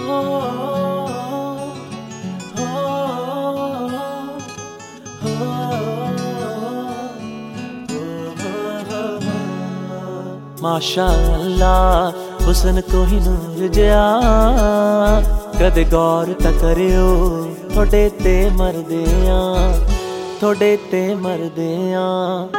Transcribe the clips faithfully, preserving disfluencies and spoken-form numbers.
माशा अल्लाह हुसन कोई नूर जिया कदे गौर ता करियो थोड़े ते मरदे आ थोड़े ते मरदे आ।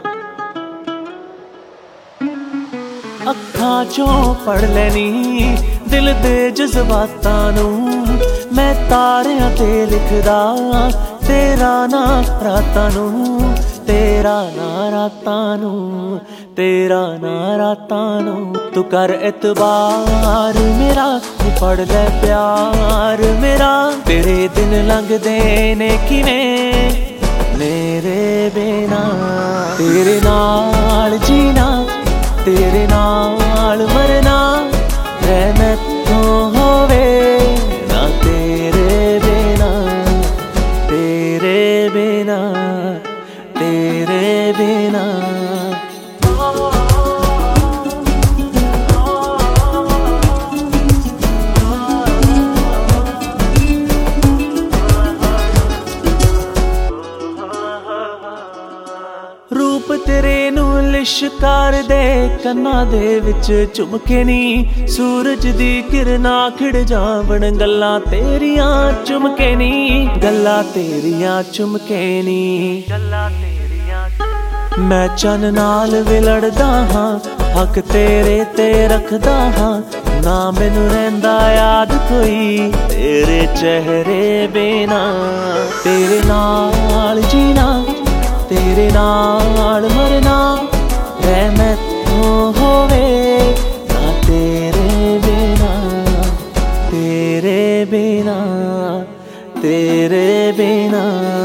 अखां चों पढ़ लैनी दिल दे जज्बातां नू मैं तारियां ते लिखदा तेरा ना रातां नू तेरा ना रातां नू तेरा ना रातां नू। तू कर एतबार मेरा तू पढ़ ले प्यार मेरा तेरे दिन लंघदे ने किवें मेरे बिना। तेरे नाल जीना तेरे नाल मरना रहमत तो होवे ना तेरे बिना तेरे बिना तेरे बिना। रूप तेरे नू लिशकार दे कन्ना दे विच चुमके नी सूरज दी किरना खिड़ जावण गल्लां तेरियां चुमके नी गल्लां तेरियां चुमके नी। मैं चन नाल विलड़दा हां हक तेरे ते रखदा हां ना मैनू रहिंदा याद कोई तेरे चेहरे बिना। तेरे नाल जीना तेरे नाल मरना रहमत तो होवे ना तेरे बिना तेरे बिना तेरे बिना।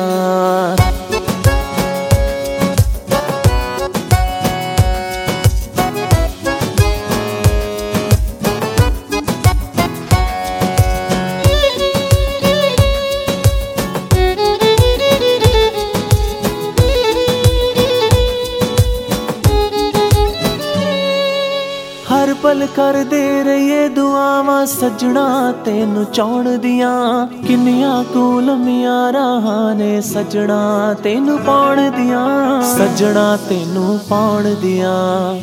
हर पल कर दे रहिए दुआवां सजना तेनू चाहण दियां किन्नियां कू लम्मियां राहां ने सजना तेनू पाउण दियां सजना तेनू पाउण दियां।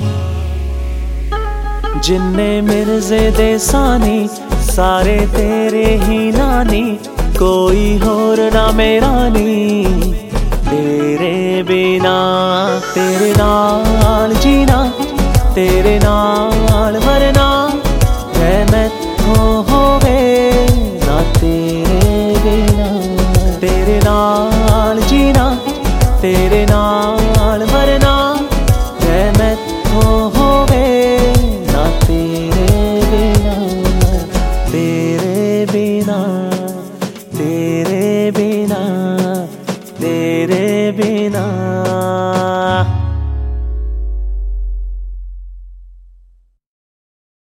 जिन्ने मिर्जे दे सानी सारे तेरे ही नानी कोई होर ना मेरा नी तेरे बिना। तेरे नाल जीना तेरे नाल मरना रहमत तो होवे ना तेरे बिना। तेरे नाल जीना तेरे नाल मरना रहमत तो होवे ना तेरे बिना तेरे बिना तेरे बिना तेरे बिना।